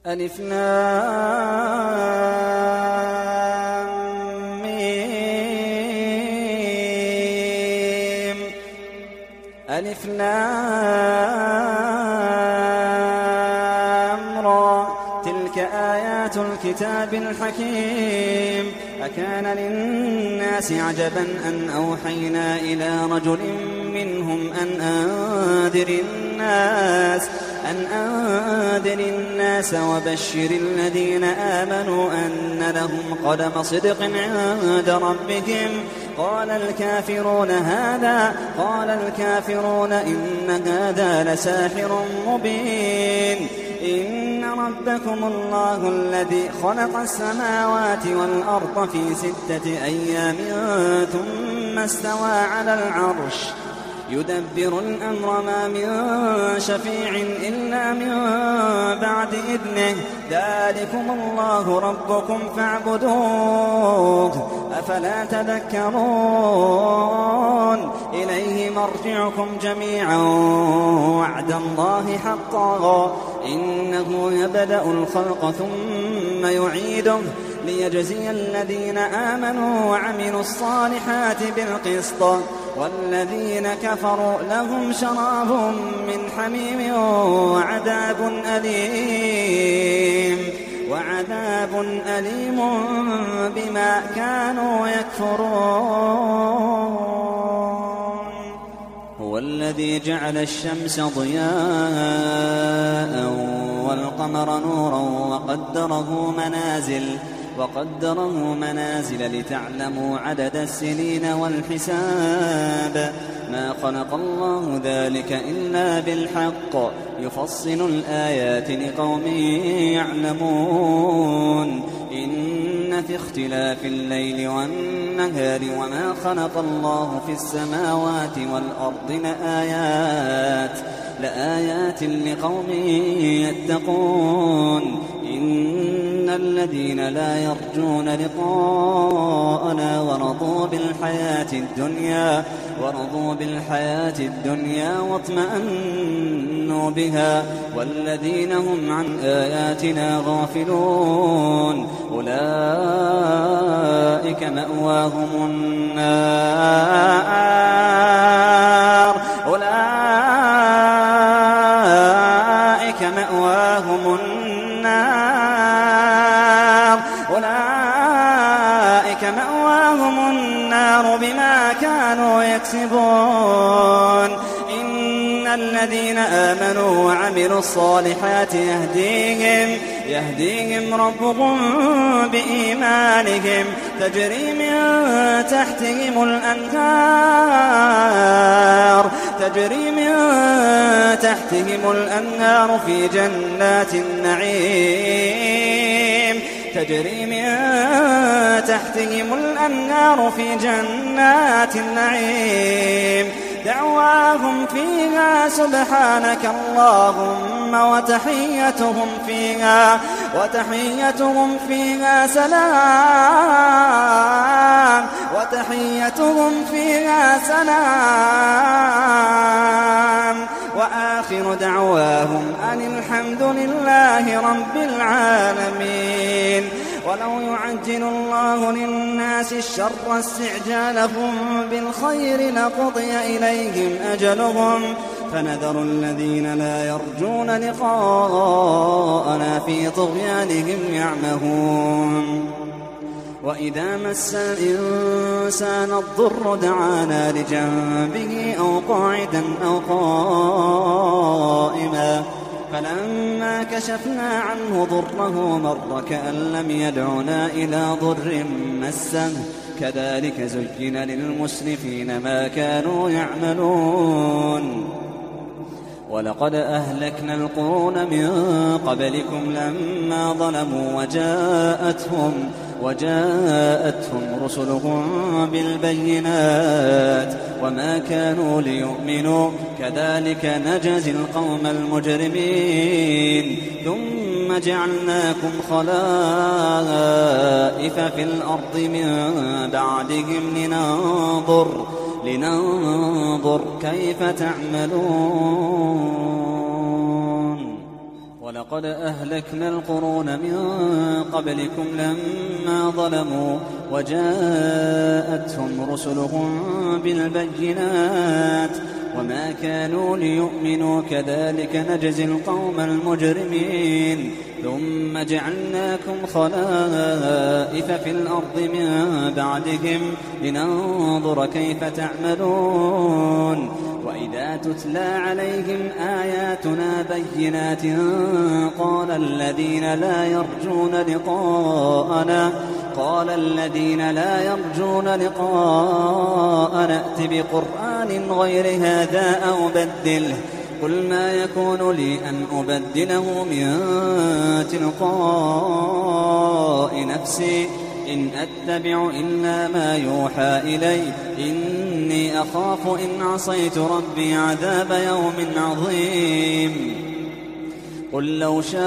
ألف لام ميم. ألف لام را. تلك آيات الكتاب الحكيم. أكان للناس عجبا أن أوحينا إلى رجل منهم أن أنذر الناس وبشر الذين آمنوا أن لهم قدم صدق عند ربهم. قال الكافرون إن هذا لساحر مبين. إن ربكم الله الذي خلق السماوات والأرض في 6 أيام ثم استوى على العرش يدبر الأمر ما من شفيع إلا من بعد إذنه. ذلكم الله ربكم فاعبدوه أفلا تذكرون. إليه مرجعكم جميعا وعد الله حقا. إنه يبدأ الخلق ثم يعيده ليجزي الذين آمنوا وعملوا الصالحات بالقسط والذين كفروا لهم شراب من حميم وعذاب أليم بما كانوا يكفرون. هو الذي جعل الشمس ضياء والقمر نورا وقدره منازل لتعلموا عدد السنين والحساب. ما خلق الله ذلك إلا بالحق يفصل الآيات لقوم يعلمون. إن في اختلاف الليل والنهار وما خلق الله في السماوات والأرض لآيات لقوم يتقون. إن الذين لا يرجون لقاءنا ورضوا بالحياة الدنيا واطمأنوا بها والذين هم عن آياتنا غافلون أولئك مأواهم النار. بما كانوا يكسبون. إن الذين آمنوا وعملوا الصالحات يهديهم ربهم بإيمانهم تجري من تحتهم الأنهار في جنات النعيم. دعواهم فيها سبحانك اللهم وتحيتهم فيها سلام وآخر دعواهم أن الحمد لله رب العالمين. ولو يعجل الله للناس الشر استعجالهم بالخير لقضي إليهم أجلهم فنذر الذين لا يرجون لقاءنا في طغيانهم يعمهون. وإذا مس الإنسان الضر دعانا لجنبه أو قاعدا أو قائما فلما كشفنا عنه ضره مر كأن لم يدعنا إلى ضر مسه كذلك زين للمسرفين ما كانوا يعملون. ولقد أهلكنا القرون من قبلكم لما ظلموا وجاءتهم رسلهم بالبينات وما كانوا ليؤمنوا كذلك نجزي القوم المجرمين. ثم جعلناكم خلائف في الأرض من بعدهم لننظر كيف تعملون. ولقد أهلكنا القرون من قبلكم لما ظلموا وجاءتهم رسلهم بالبينات وما كانوا ليؤمنوا كذلك نجزي القوم المجرمين ثم جعلناكم خلائف في الأرض من بعدهم لننظر كيف تعملون وإذا تتلى عليهم آياتنا بينات قال الذين لا يرجون لقاءنا ائت بقرآن غير هذا أو بدله قل ما يكون لي أن أبدله من تلقاء نفسي إن أتبع إلا ما يوحى إلي إني أخاف إن عصيت ربي عذاب يوم عظيم قل لو شاء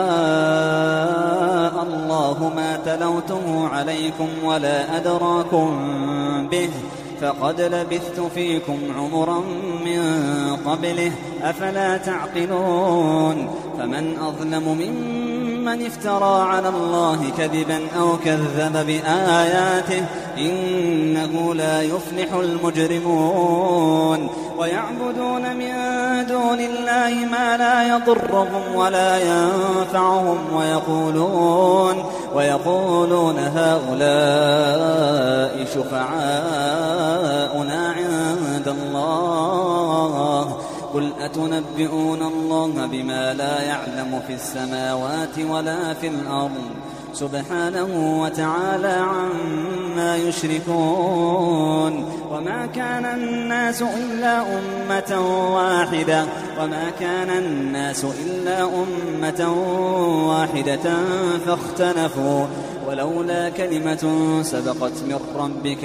الله ما تلوته عليكم ولا أدراكم به فقد لبثت فيكم عمرا من قبله أفلا تعقلون فمن أظلم ممن افترى على الله كذبا أو كذب بآياته إنه لا يفلح المجرمون ويعبدون من دون الله ما لا يضرهم ولا ينفعهم ويقولون هؤلاء شفعاؤنا عند الله قل أتنبئون الله بما لا يعلم في السماوات ولا في الأرض سبحانه وتعالى عما يشركون وما كان الناس إلا أمة واحدة فاختلفوا ولولا كلمة سبقت من ربك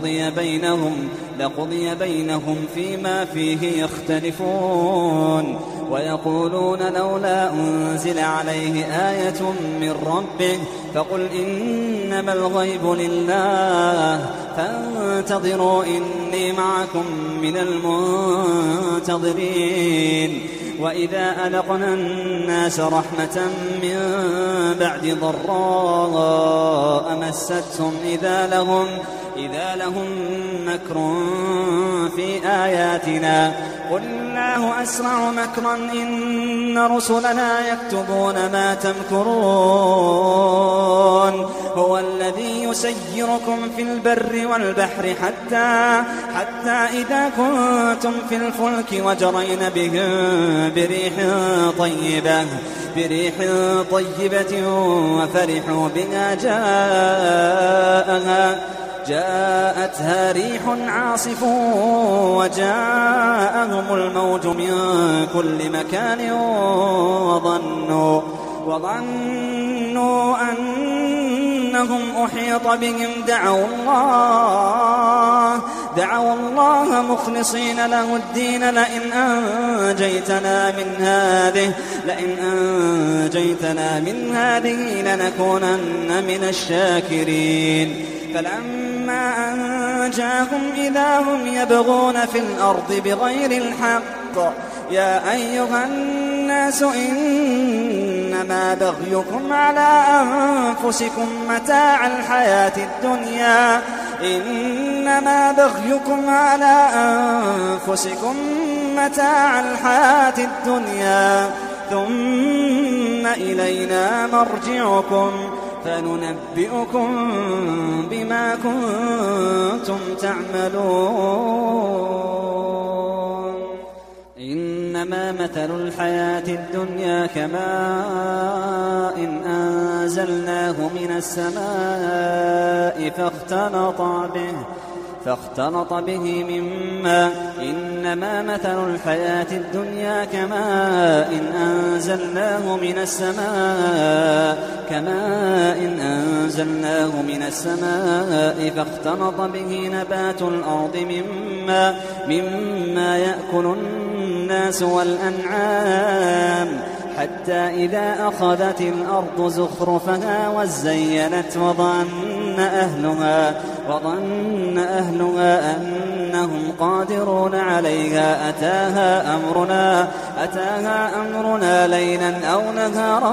لقضي بينهم فيما فيه يختلفون ويقولون لولا أنزل عليه آية من ربه فقل إنما الغيب لله فانتظروا إني معكم من المنتظرين وإذا أذقنا الناس رحمة من بعد ضراء مستهم إذا لهم مكر في آياتنا قل الله أسرع مكرا إن رسلنا يكتبون ما تمكرون هو الذي يسيركم في البر والبحر حتى إذا كنتم في الفلك وجرين بهم بريح طيبة وفرحوا بها جاءتها ريح عاصف وجاءهم الموج من كل مكان وظنوا أنهم أحيط بهم دعوا الله مخلصين له الدين لئن أنجيتنا من هذه لنكونن من الشاكرين فلما أنجاهم إذا هم يبغون في الأرض بغير الحق يا أيها الناس إنما بغيكم على أنفسكم متاع الحياة الدنيا ثم إلينا مرجعكم فننبئكم بما كنتم تعملون إنما مثل الحياة الدنيا كماء أنزلناه من السماء فاختلط به مما إنما مثل الحياة الدنيا كماء أنزلناه من السماء فاختلط به نبات الأرض مما يأكل الناس والأنعام حتى إذا أخذت الأرض زخرفها وزينت وظن أهلها أنهم قادرون عليها أتاها أمرنا ليلا أو نهارا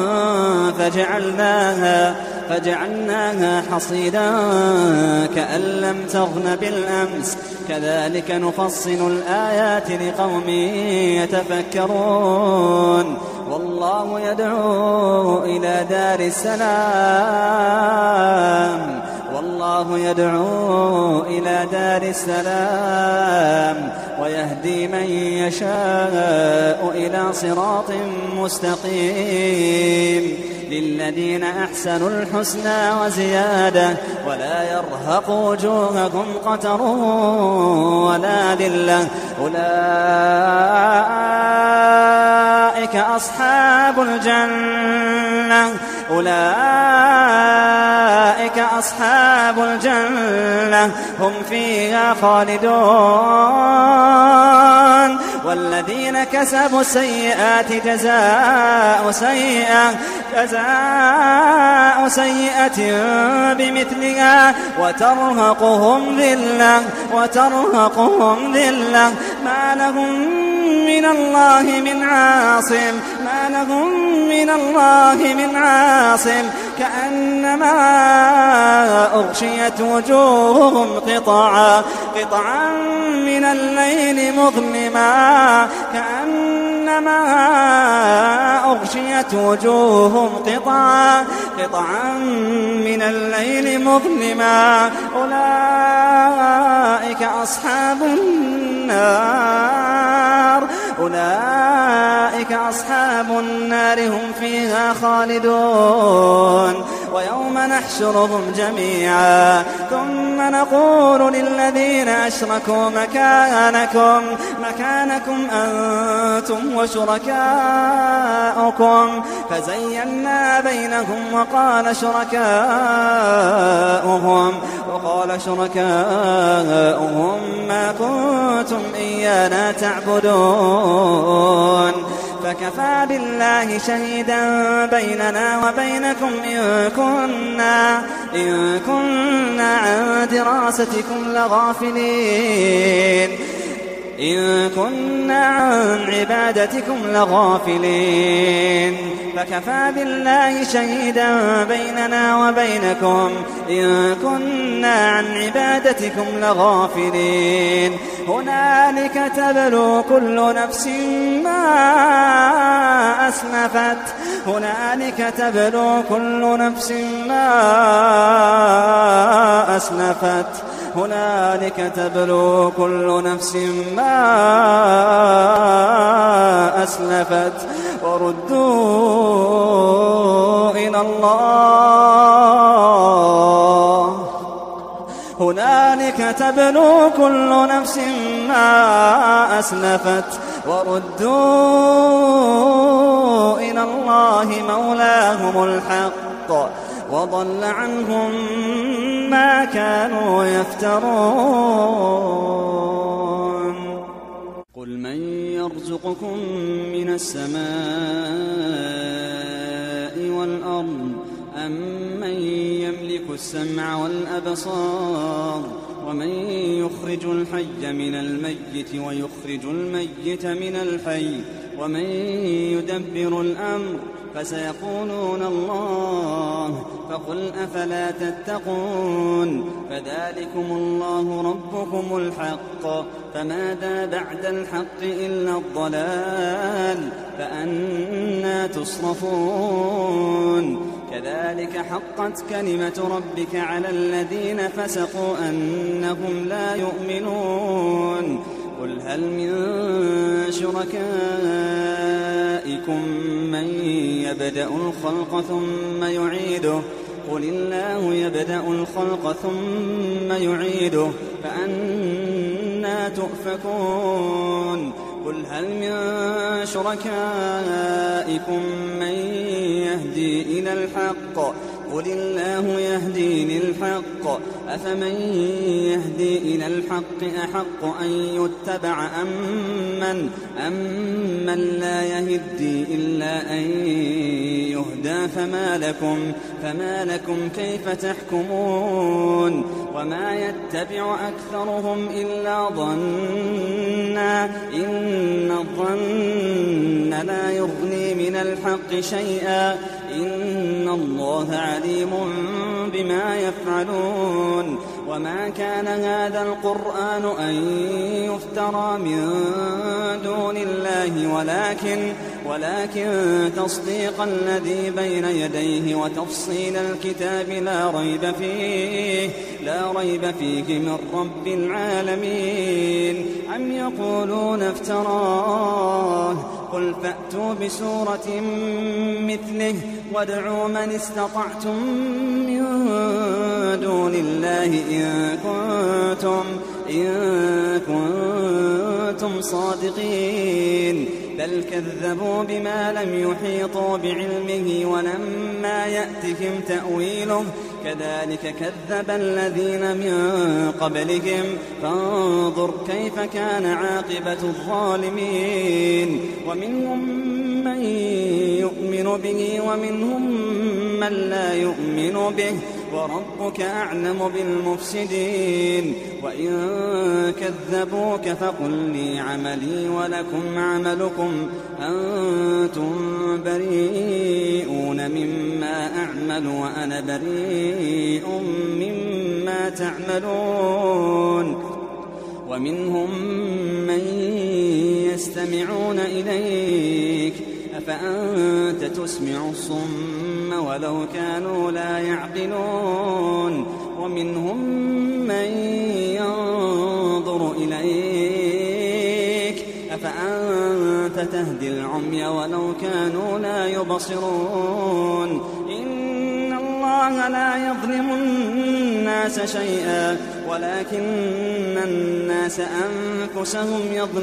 فجعلناها حصيدا كأن لم تغن بالأمس كذلك نفصل الآيات لقوم يتفكرون والله يدعو إلى دار السلام ويهدي من يشاء إلى صراط مستقيم للذين أحسنوا الحسنى وزيادة ولا يرهق وجوههم قتر ولا ذلة أولئك أصحاب الجنة هم فيها خالدون والذين كسبوا السيئات جزاء سيئة بمثلها وترهقهم ذلة ما لهم من الله من عاصم كأنما أغشيت وجوههم قطعا من الليل مظلما أغشيت وجوههم قطعا من الليل مظلما أولئك أصحاب النار هم فيها خالدون ويوم نحشرهم جميعا ثم نقول للذين أشركوا مكانكم أنتم وشركاؤكم فزينا بينهم وقال شركاؤهم ما كنتم إيانا تعبدون فكفى بالله شهيدا بيننا وبينكم إن كنا عن دراستكم لغافلين إن كنا عن عبادتكم لغافلين فكفى بالله شهيدا بيننا وبينكم إن كنا عن عبادتكم لغافلين هنالك تبلو كل نفس ما أسلفت هنالك تبلو كل نفس ما أسلفت وردوا إلى الله هنالك تبلو كل نفس ما أسلفت وردوا إلى الله مولاهم الحق وضل عنهم ما كانوا يفترون قل من يرزقكم من السماء والأرض أم من يملك السمع والأبصار ومن يخرج الحي من الميت ويخرج الميت من الحي ومن يدبر الأمر فسيقولون الله فقل أفلا تتقون فذلكم الله ربكم الحق فماذا بعد الحق إلا الضلال فأنى تصرفون كذلك حقت كلمة ربك على الذين فسقوا أنهم لا يؤمنون قل هل من شركائكم من يبدأ الخلق ثم يعيده قل الله يبدأ الخلق ثم يعيده فأنى تؤفكون قل هل من شركائكم من يهدي إلى الحق قل الله يهدي للحق أفمن يهدي إلى الحق أحق أن يتبع أمن لا يهدي إلا أن يهدى فما لكم كيف تحكمون وما يتبع أكثرهم إلا ظنا إن الظن لا يغني من الحق شيئا إن الله عليم بما يفعلون وما كان هذا القرآن أن يفترى من دون الله ولكن تصديق الذي بين يديه وتفصيل الكتاب لا ريب فيه من رب العالمين أم يقولون افتراه قل فأتوا بسورة مثله وادعوا من استطعتم من دون الله إن كنتم صادقين بل كذبوا بما لم يحيطوا بعلمه ولما يأتهم تأويله كذلك كذب الذين من قبلهم فانظر كيف كان عاقبة الظالمين ومنهم من يؤمن به ومنهم من لا يؤمن به وربك أعلم بالمفسدين وإن كذبوك فقل لي عملي ولكم عملكم أنتم بريئون مما أعمل وأنا بريء مما تعملون ومنهم من يستمعون إليك أفأنت تسمع الصم ولو كانوا لا يعقلون ومنهم من ينظر إليك أفأنت تهدي العمي ولو كانوا لا يبصرون إن الله لا يظلم الناس شيئا ولكن الناس أنفسهم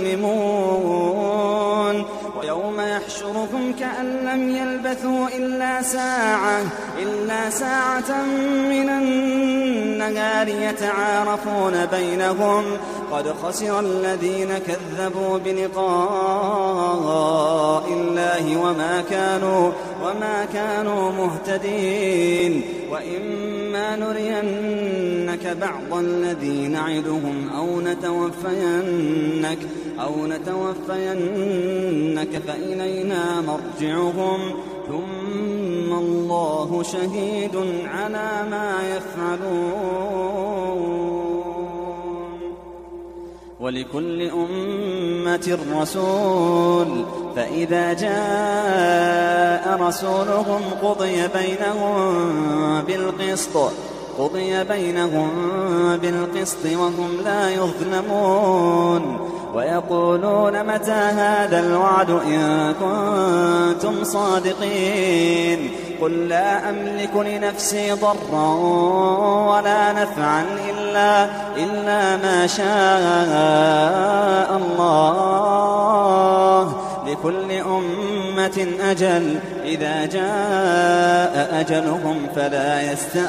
يظلمون ويوم يحشرهم كأن لم يلبثوا إلا ساعة من النهار يتعارفون بينهم قد خسر الذين كذبوا بلقاء الله وما كانوا مهتدين وإما نرينك بعض الذي نعدهم أو نتوفينك فإلينا مرجعهم ثم الله شهيد على ما يفعلون ولكل أمة رسول فإذا جاء رسولهم قضي بينهم بالقسط وهم لا يظلمون ويقولون متى هذا الوعد إن كنتم صادقين قل لا أملك لنفسي ضرا ولا نفعا إلا ما شاء الله لكل أمة أجل إذا جاء أجلهم فلا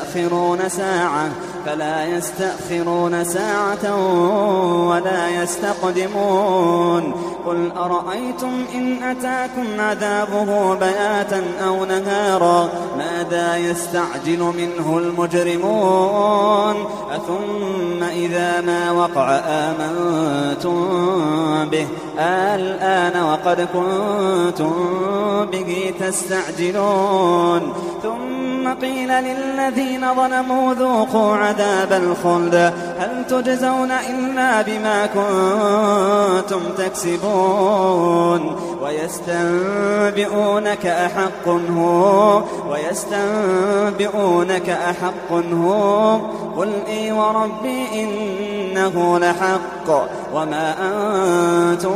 يستأخرون ساعة ولا يستقدمون قل أرأيتم إن أتاكم عذابه بياتا أو نهارا ماذا يستعجل منه المجرمون أثم إذا ما وقع آمنتم به الآن وقد كنتم به تستعجلون ثم قيل للذين ظلموا ذوقوا عذاب الخلد هل تجزون إلا بما كنتم تكسبون ويستنبئونك أحق هو قل إي وربي إنه لحق وما أنتم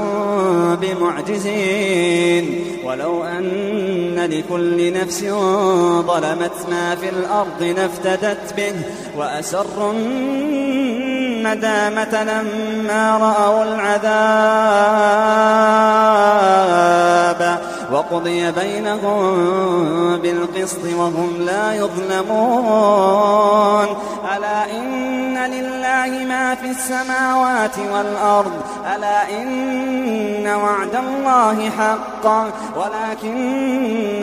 بمعجزين ولو أن لكل نفس ظلمت ما في الأرض لافتدت به وأسروا الندامة لما رأوا العذاب وقضي بينهم بالقسط وهم لا يظلمون ألا إن لله ما في السماوات والأرض ألا إن وعد الله حق ولكن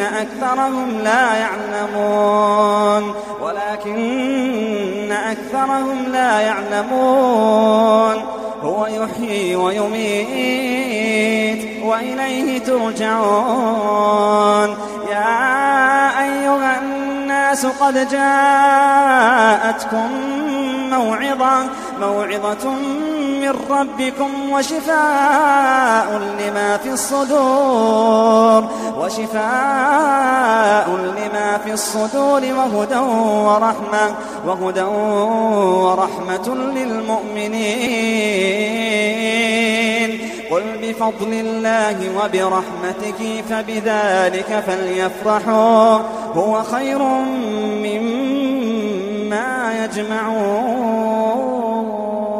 أكثرهم لا يعلمون هو يحيي ويميت وإليه ترجعون يا أيها الناس قد جاءتكم موعظة من ربكم وشفاء لما في الصدور وهدى ورحمة للمؤمنين قل بفضل الله وبرحمته فبذلك فليفرحوا هو خير مما يجمعون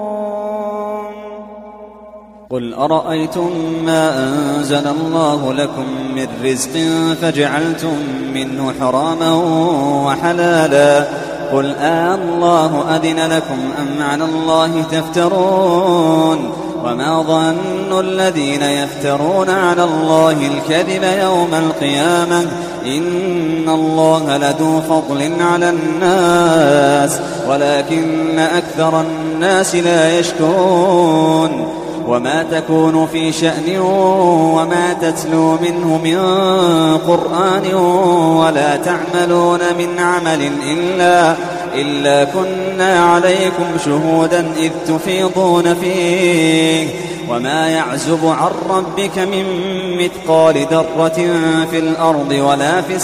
قل أرأيتم ما أنزل الله لكم من رزق فجعلتم منه حراما وحلالا قل الله أذن لكم أم على الله تفترون وما ظن الذين يفترون على الله الكذب يوم القيامة إن الله لذو فضل على الناس ولكن أكثر الناس لا يشكرون وما تكون في شأن وما تتلو منه من قرآن ولا تعملون من عمل إلا كنا عليكم شهودا إذ تفيضون فيه وما يعزب عن ربك من مثقال ذرة في الأرض ولا في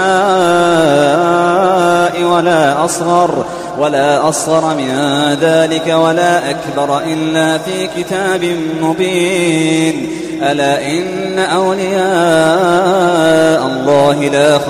السماء ولا أصغر من ذلك ولا أكبر إلا في كتاب مبين ألا إن أولياء الله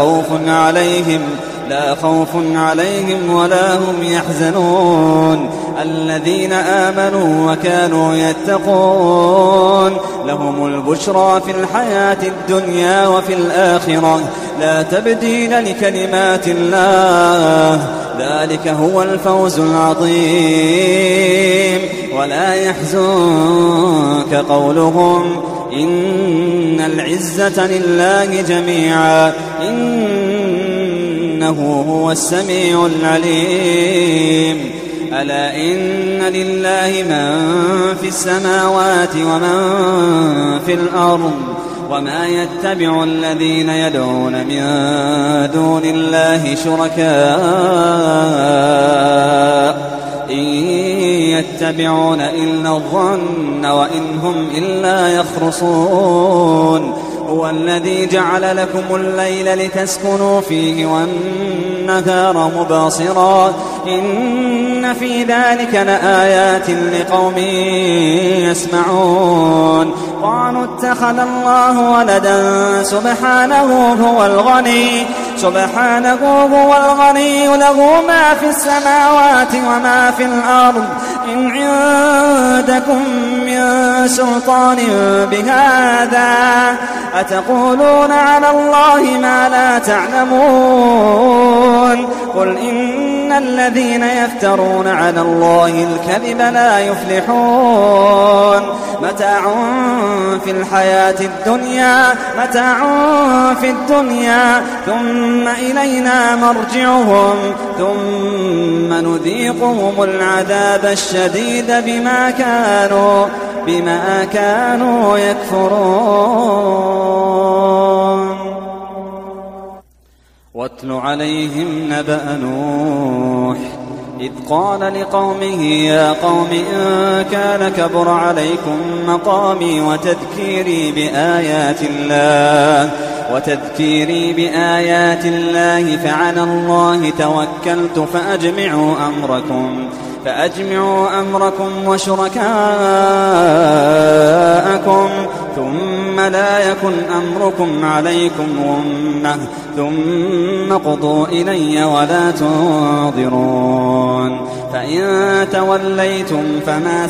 لا خوف عليهم ولا هم يحزنون الذين آمنوا وكانوا يتقون لهم البشرى في الحياة الدنيا وفي الآخرة لا تبديل لكلمات الله ذلك هو الفوز العظيم ولا يحزنك قولهم إن العزة لله جميعا إنه هو السميع العليم ألا إن لله من في السماوات ومن في الأرض وما يتبع الذين يدعون من دون الله شركاء إن يتبعون إلا الظن وإن هم إلا يخرصون هو الذي جعل لكم الليل لتسكنوا فيه والنهار مبصرا إن في ذلك لآيات لقوم يسمعون قالوا اتخذ الله ولدا سبحانه هو الغني له ما في السماوات وما في الأرض إن عندكم من سلطان بهذا أتقولون على الله ما لا تعلمون قل إن الذين يفترون على الله الكذب لا يفلحون متاع في الدنيا ثم إلينا مرجعهم ثم نذيقهم العذاب الشديد بما كانوا يكفرون واتل عليهم نبأ نوح إذ قال لقومه يا قوم إن كان كبر عليكم مقامي وتذكيري بآيات الله فعلى الله توكلت فأجمعوا أمركم وشركاءكم ثم لا يكن أمركم عليكم غمة ثم قضوا إلي ولا تنظرون فإن توليتم فما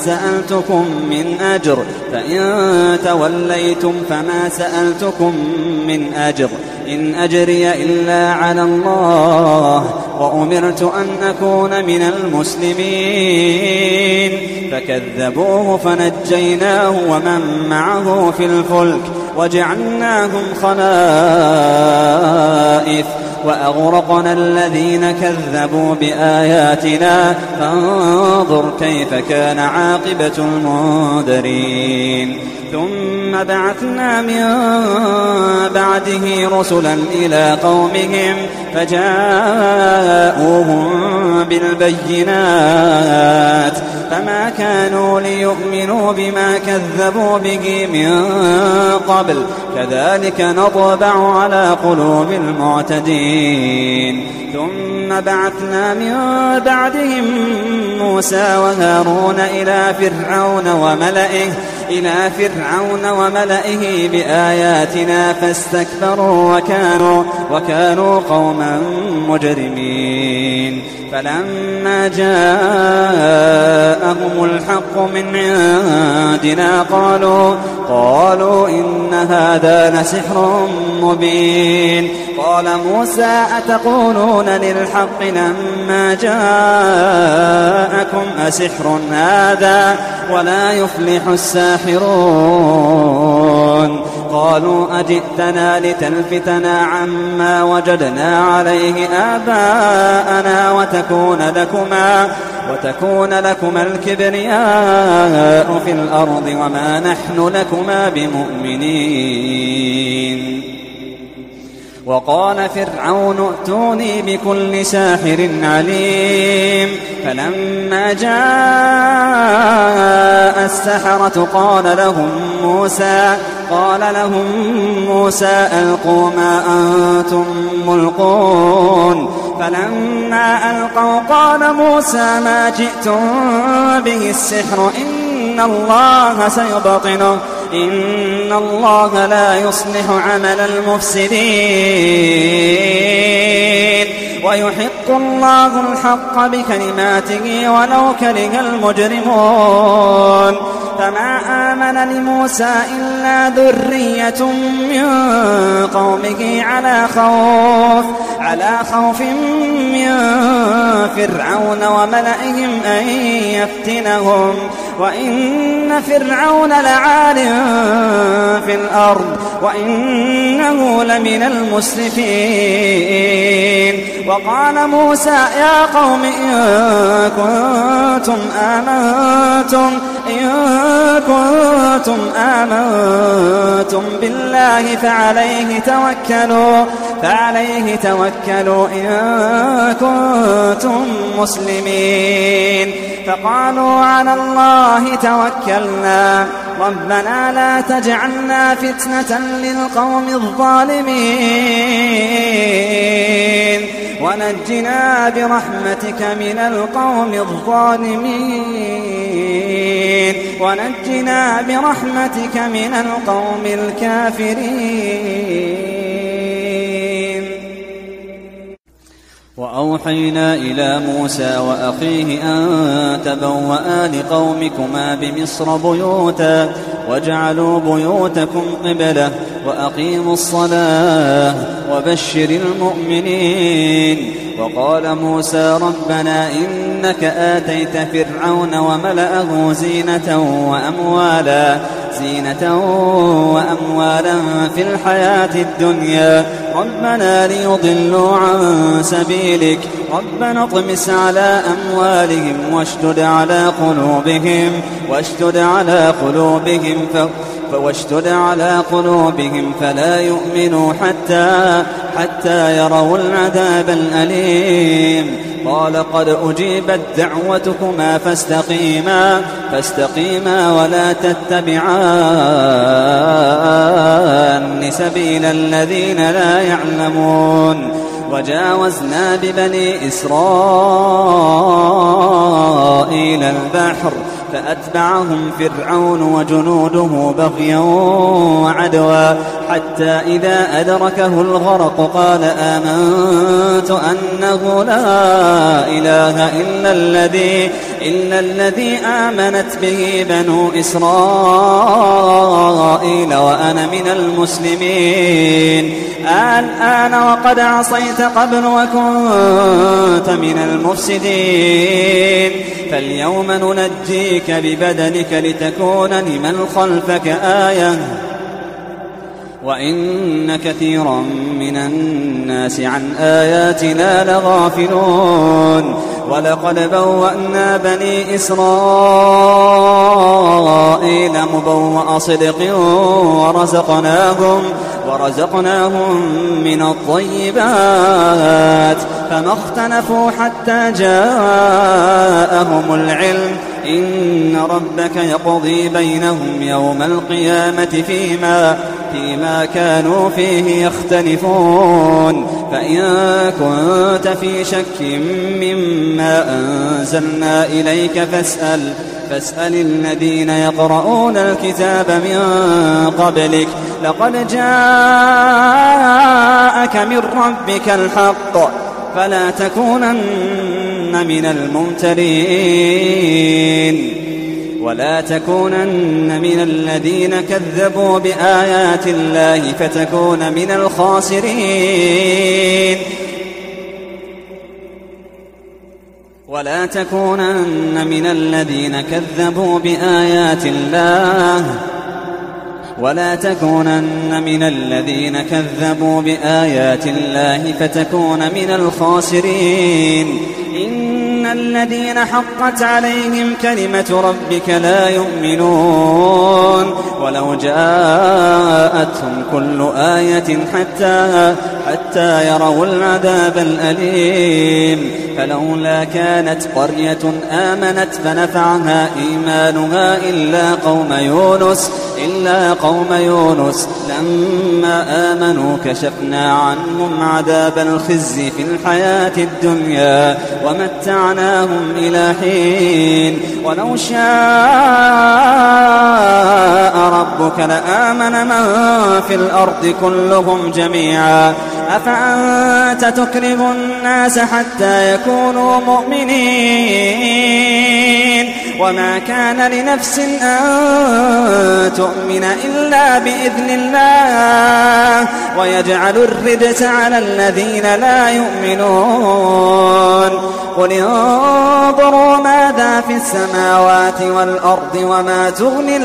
سألتكم من أجر إن أجري إلا على الله وأمرت أن أكون من المسلمين فكذبوه فنجيناه ومن معه في الفلك وجعلناهم خلائف وأغرقنا الذين كذبوا بآياتنا فانظر كيف كان عاقبة المنذرين ثم بعثنا من بعده رسلا إلى قومهم فجاءوهم بالبينات فما كانوا ليؤمنوا بما كذبوا به من قبل كذلك نطبع على قلوب المعتدين ثم بعثنا من بعدهم موسى وهارون إلى فرعون وملئه بآياتنا فاستكبروا وكانوا قوما مجرمين فلما جاءهم الحق من عندنا قالوا إن هذا لسحر مبين قال موسى أتقولون للحق لما جاءكم أسحر هذا ولا يفلح الساحرون قالوا أجئتنا لتلفتنا عما وجدنا عليه آباءنا وتكون لكما الكبرياء في الأرض وما نحن لكما بمؤمنين وقال فرعون ائتوني بكل ساحر عليم فلما جاء السحرة قال لهم موسى ألقوا ما أنتم ملقون فلما ألقوا قال موسى ما جئتم به السحر إن الله سيبطنه إن الله لا يصلح عمل المفسدين ويحق الله الحق بكلماته ولو كره المجرمون فما آمن لموسى إلا ذرية من قومه على خوف من فرعون وملئهم أن يفتنهم وإن فرعون لعال في الأرض وإنه لمن المسرفين وقال موسى يا قوم إن كنتم آمنتم بالله فعليه توكلوا إن كنتم مسلمين فقالوا على الله توكلنا ربنا لا تجعلنا فتنة للقوم الظالمين ونجنا برحمتك من القوم الكافرين وأوحينا إلى موسى وأخيه أن تبوأ لقومكما بمصر بيوتا واجعلوا بيوتكم قبلة وأقيموا الصلاة وبشر المؤمنين وقال موسى ربنا إنك آتيت فرعون وملأه زينة وأموالا في الحياة الدنيا ربنا ليضلوا عن سبيلك ربنا اطمس على أموالهم واشدد على قلوبهم فلا يؤمنوا حتى يروا العذاب الأليم قال قد أجيبت دعوتكما فاستقيما ولا تتبعان سبيل الذين لا يعلمون وجاوزنا ببني إسرائيل البحر فأتبعهم فرعون وجنوده بغيا وعدوا حتى إذا أدركه الغرق قال آمنت أنه لا إله إلا الذي آمنت به بنو إسرائيل وأنا من المسلمين. الآن وقد عصيت قبل وكنت من المفسدين فاليوم ننجيك ببدنك لتكون لمن خلفك آية وإن كثيرا من الناس عن آياتنا لغافلون. ولقد بوأنا بني إسرائيل مبوأ صدق ورزقناهم من الطيبات فما اختلفوا حتى جاءهم العلم إن ربك يقضي بينهم يوم القيامة فيما كانوا فيه يختلفون. فإن كنت في شك مما أنزلنا إليك فاسأل الذين يقرؤون الكتاب من قبلك لقد جاءك من ربك الحق فلا تكونن من الممترين ولا تكونن من الذين كذبوا بآيات الله فتكون من الخاسرين. ولا تكونن من الذين كذبوا بآيات الله فتكون من الخاسرين. إن الذين حقت عليهم كلمة ربك لا يؤمنون ولو جاءتهم كل آية حتى يروا العذاب الأليم. فلولا كانت قرية آمنت فنفعها إيمانها إلا قوم يونس لما آمنوا كشفنا عنهم عذاب الخزي في الحياة الدنيا ومتعناهم إلى حين. ولو شاء ربك لآمن من في الأرض كلهم جميعا أفأنت تكره الناس حتى يكونوا مؤمنين وما كان لنفس أن تؤمن إلا بإذن الله ويجعل الرجس على الذين لا يؤمنون. قل انظروا ماذا في السماوات والأرض وما تغني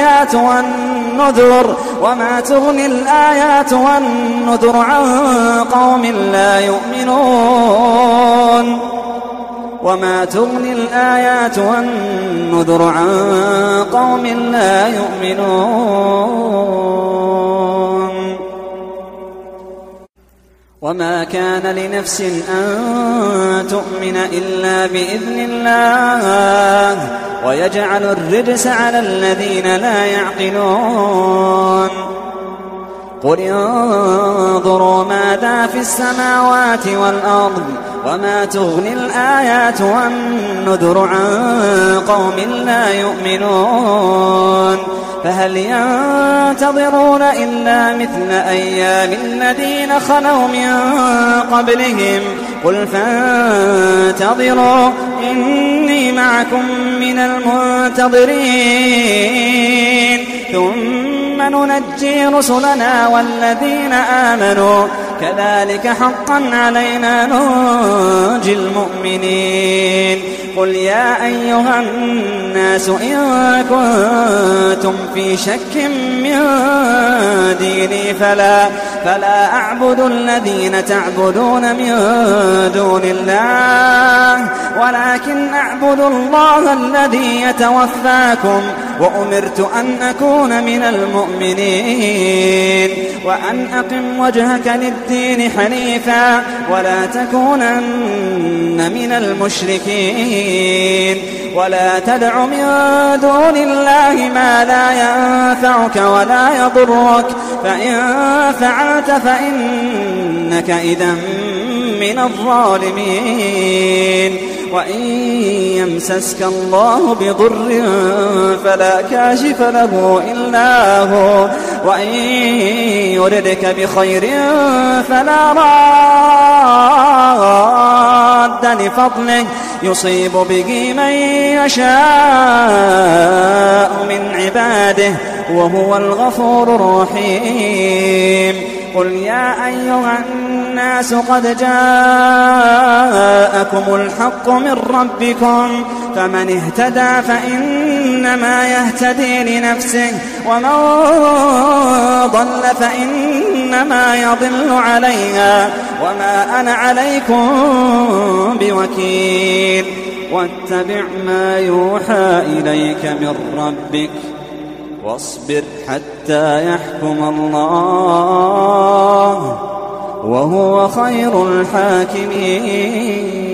الآيات والنذر عن قوم لا يؤمنون. وما كان لنفس أن تؤمن إلا بإذن الله ويجعل الرجس على الذين لا يعقلون. قل انظروا ماذا في السماوات والأرض وما تغني الآيات والنذر عن قوم لا يؤمنون. فهل ينتظرون إلا مثل أيام الذين خلوا من قبلهم قل فانتظروا إني معكم من المنتظرين ثم ننجي رسلنا والذين آمنوا كذلك حقا علينا ننجي المؤمنين. قل يا أيها الناس إن كنتم في شك من ديني فلا أعبد الذين تعبدون من دون الله ولكن أعبد الله الذي يتوفاكم وأمرت أن أكون من المؤمنين وأن أقم وجهك للدين حنيفا ولا تكونن من المشركين ولا تدع من دون الله ما لا ينفعك ولا يضرك فإن فعلت فإنك إذا من الظالمين. وإن يمسسك الله بضر فلا كاشف له إلا هو وإن يردك بخير فلا راد لفضله يصيب به من يشاء من عباده وهو الغفور الرحيم. قل يا أيها الناس قد جاءكم الحق من ربكم فمن اهتدى فإنما يهتدي لنفسه ومن ضل فإنما يضل عليها وما أنا عليكم بوكيل. واتبع ما يوحى إليك من ربك واصبر حتى يحكم الله وهو خير الحاكمين.